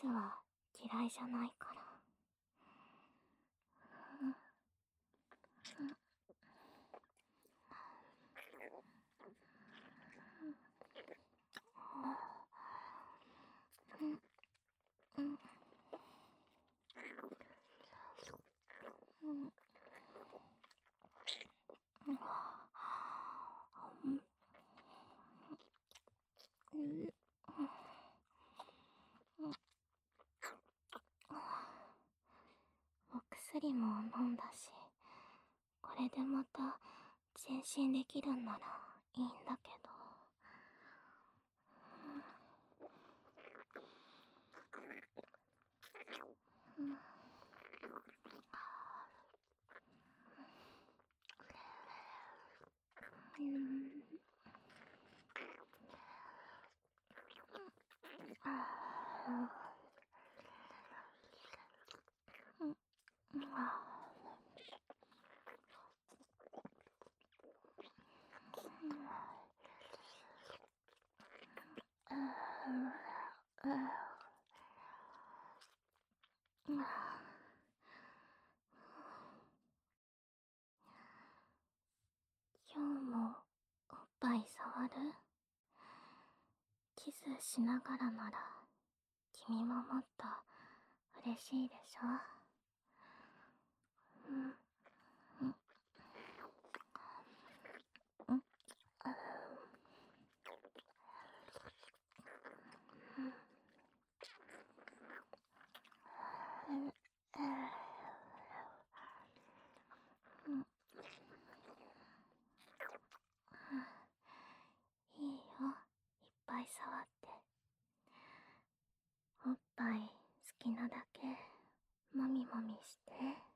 スは嫌いじゃないから。お薬も飲んだし、これでまた前進できるんならいいんだけど。今日もおっぱい触る？キスしながらなら君ももっと嬉しいでしょ？いいよ、いっぱい触って。おっぱい好きなだけもみもみして。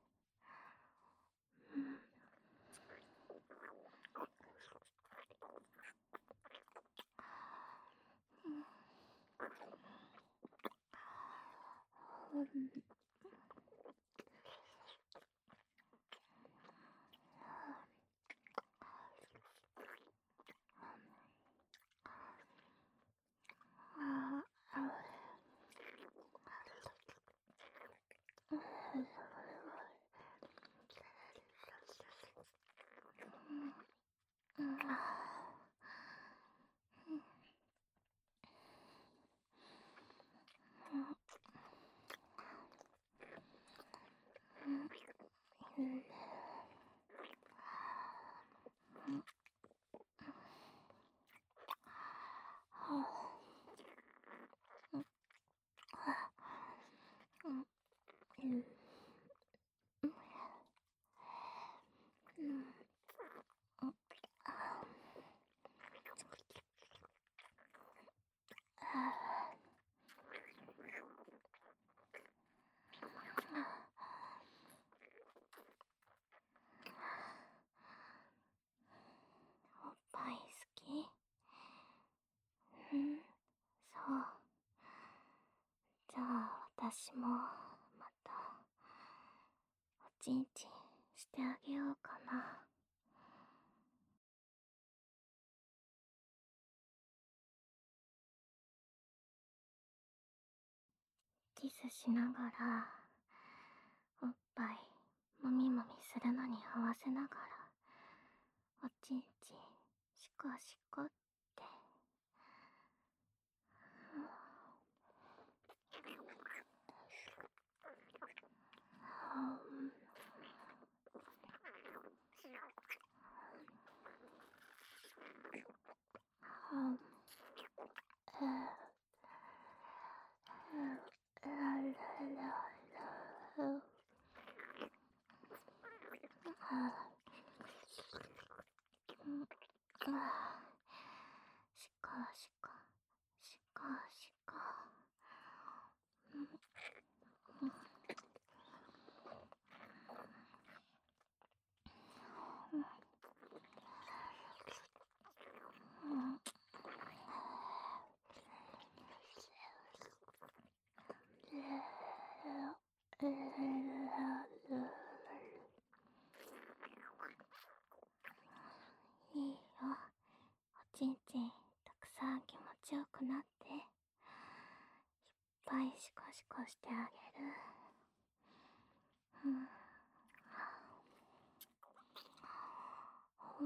おっぱい好き？そう。じゃあ私もまたおちんちんしてあげようかな。キスしながらおっぱいもみもみするのに合わせながらおちんちんシコシコって。シコシコシコシコ。いいよ、おちんちんたくさん気持ちよくなっていっぱいシコシコしてあげる。うん。うん。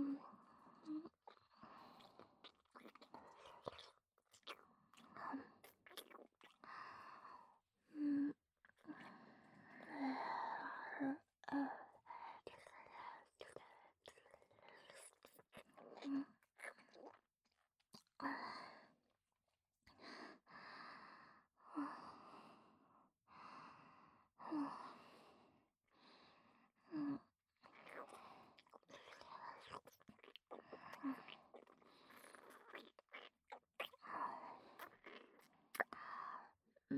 うん。うん。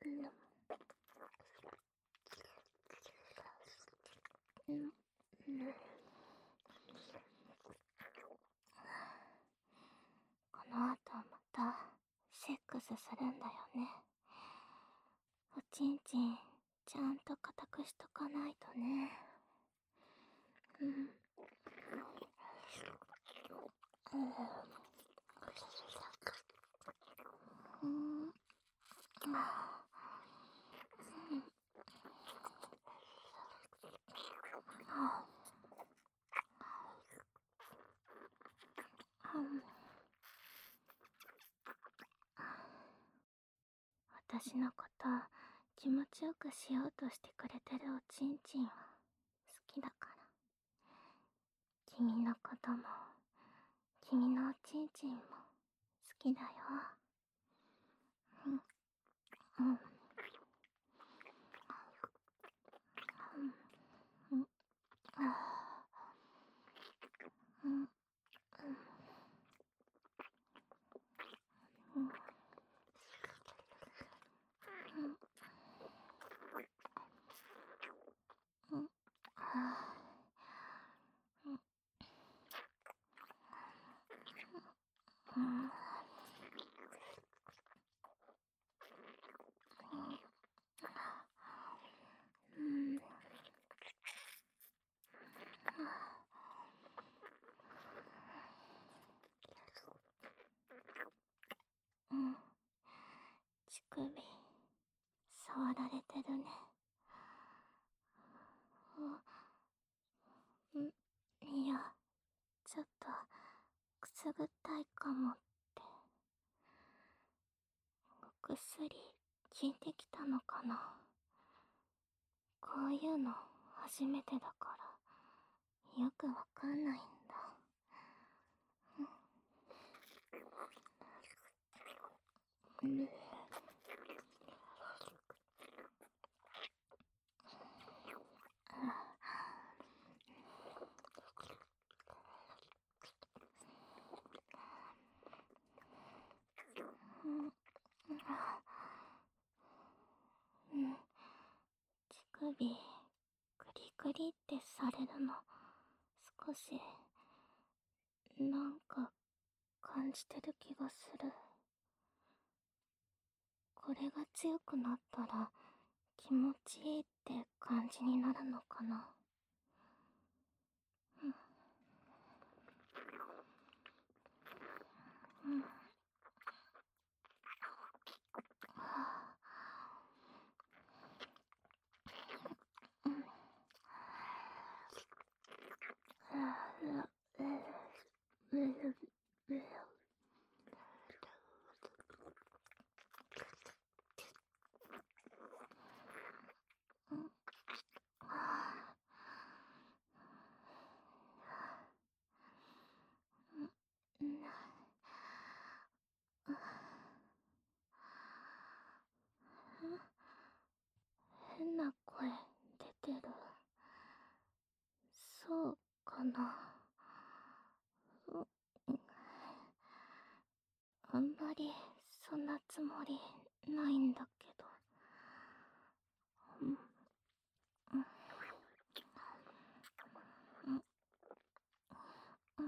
この後またセックスするんだよね。おちんちんちゃんと固くしとかないとね。うん。うん。うん。私のこと気持ちよくしようとしてくれてるおちんちんは好きだから。君のことも君のおちんちんも好きだよ。うん。うん。うん。うん。うん。うん。うん。うん。うん。うん。乳首触られてるね。うん。いや、ちょっとくすぐったいかもって。お薬効いてきたのかな。こういうの初めてだからよくわかんないんだ。うん。うん。うん。乳首グリグリってされるの少しなんか感じてる気がする。これが強くなったら気持ちいいって感じになるのかな。うん。うん。はあ。うん。変な声出てる。そうかな。あんまりそんなつもりないんだけど。うん。うん。うん。うん。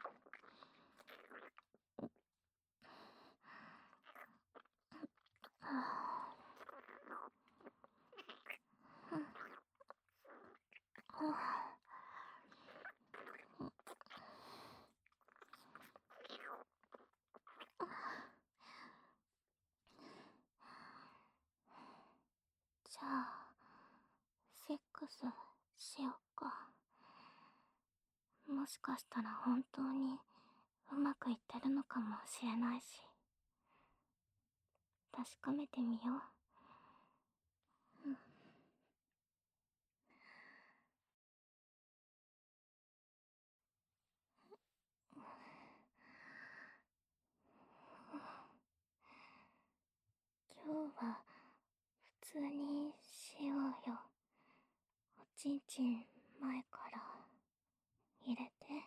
あー。うん。 クスしようか。もしかしたら本当にうまくいってるのかもしれないし、確かめてみよう。今日は普通にしようよ。おちんちん前から入れて。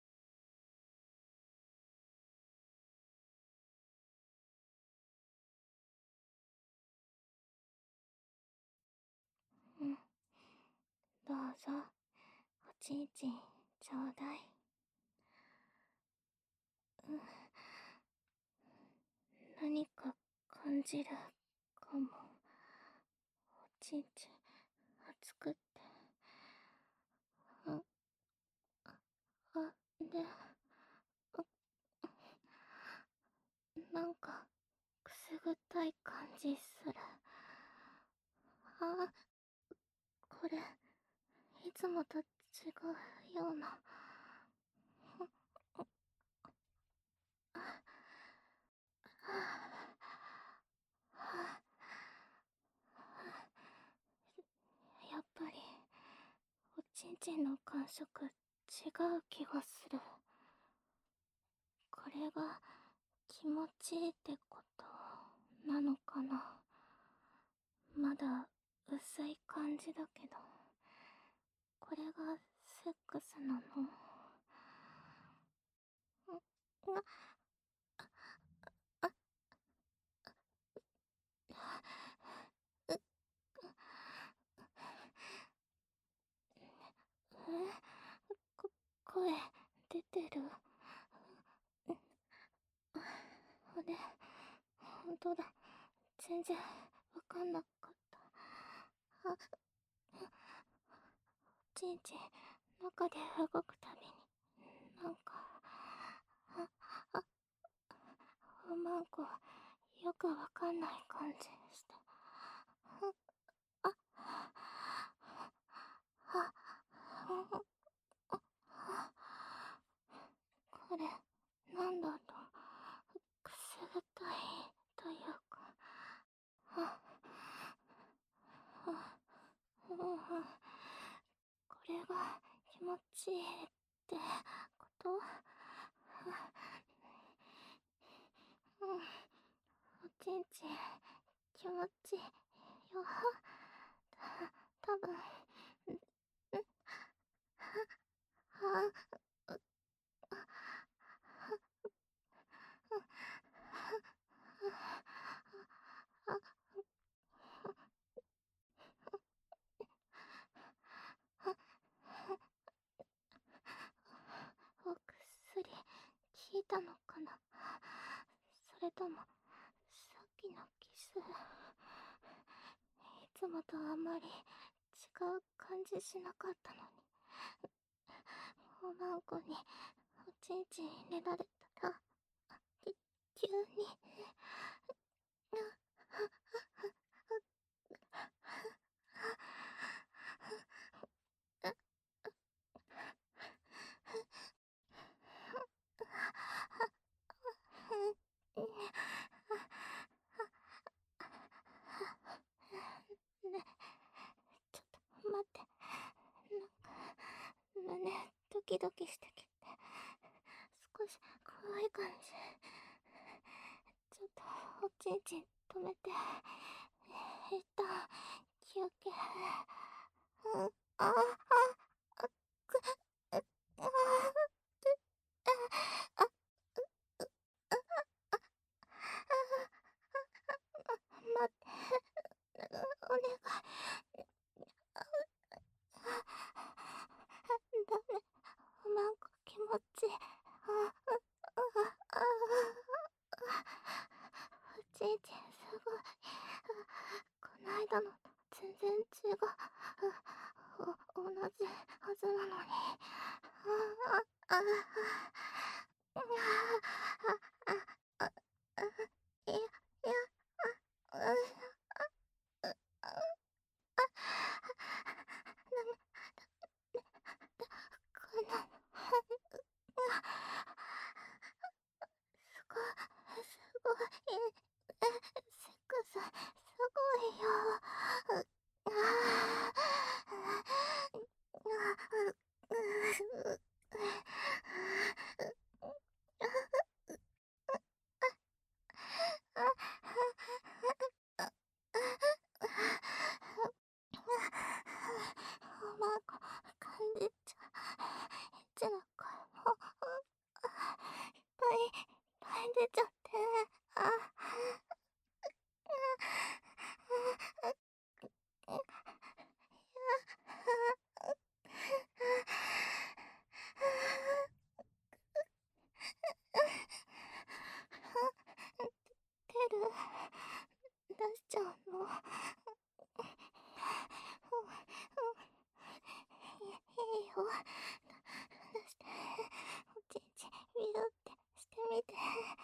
うん。どうぞ、おちんちんちょうだい。うん。何か感じるかも。おちんちん熱くって。あ、で、なんかくすぐったい感じする。あ、これいつもと違うような。やっぱりおちんちんの感触違う気がする。これが気持ちいいってことなのかな。まだ薄い感じだけど、これがセックスなの？な、あ、こ、声出てる。あれ、ほんとだ。全然わかんなかった。あ、ちんちん中で動くたびになんか、あ、うまんこよくわかんない感じした。あ、あ、これなんだろう。くすぐったいというか、あ、あ、うん、これが気持ちいいってこと？うん、おちんちん気持ちいいよ。多分、あ、お薬効いたのかな。それともさっきのキス、いつもとあんまり違う感じしなかったのに。おまんこにおちんちん入れられたら、き急に、ね、ちょっと待って。胸ドキドキしてきて、少し怖い感じ。ちょっとおちんちん止めて、一旦休憩。うん、あ、く、あ、待って、お願い。ダメ、なんか気持ちいい。おちんちんすごい。こないだのと全然違う。同じはずなのに。あ、あ、あ、いや、いや、あ、 出ちゃって。あ、テル、出しちゃうの？いいよ。出して、おちんちんビューってしてみて。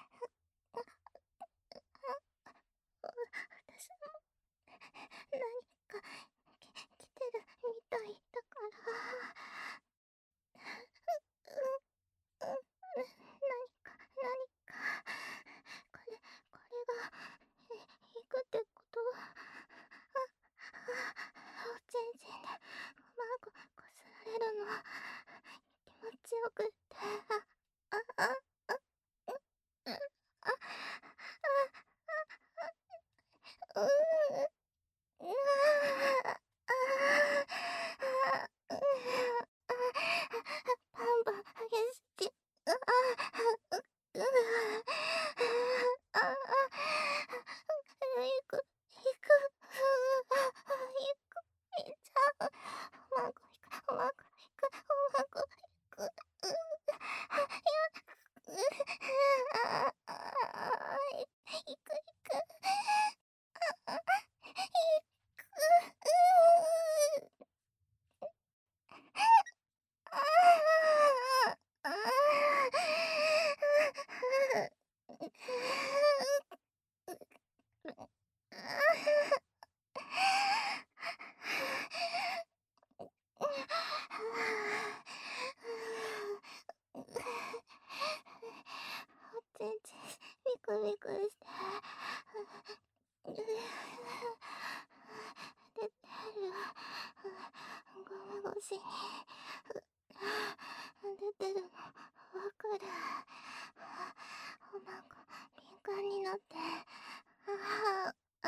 私も何か来てるみたいだから。うん、何か、これが、行くってことは、おちんちんでこすられるの気持ちよくって、あ、あ、あ、うん、あ、うん、うん、バンバン激しい。ああ、う、う、ああ、行く、行く、行く、行っちゃう。うまくいく、うまくいく、うまくいく。ああ、行く、行く。あ、行く。ああ、あおちんちんビクビクして、出てる。ゴム越しに出てるのわかる。なんか敏感になって、ああ、あ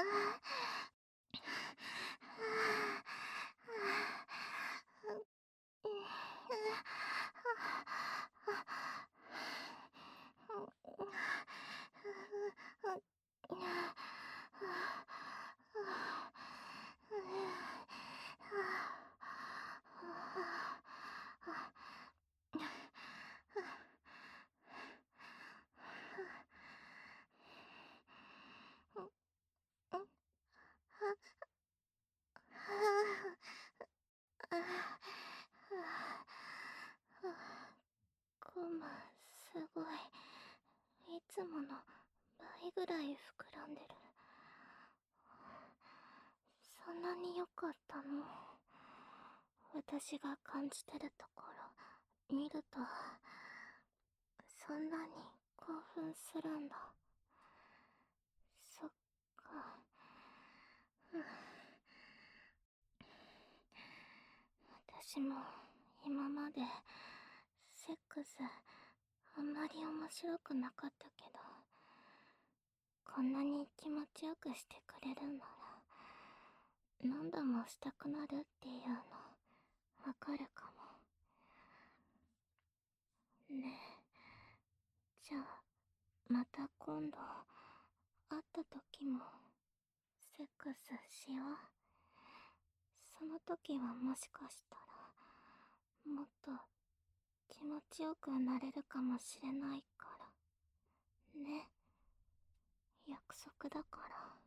コマすごい。いつもの倍ぐらい膨らんでる。そんなに良かったの？私が感じてるところ見ると、そんなに興奮するんだ。そっか。私も今までセックスあんまり面白くなかったけど、こんなに気持ちよくしてくれるなら何度もしたくなるっていうのわかるかもね。じゃあまた今度会った時もセックスしよう。その時はもしかしたらもっと気持ちよくなれるかもしれないからね。約束だから。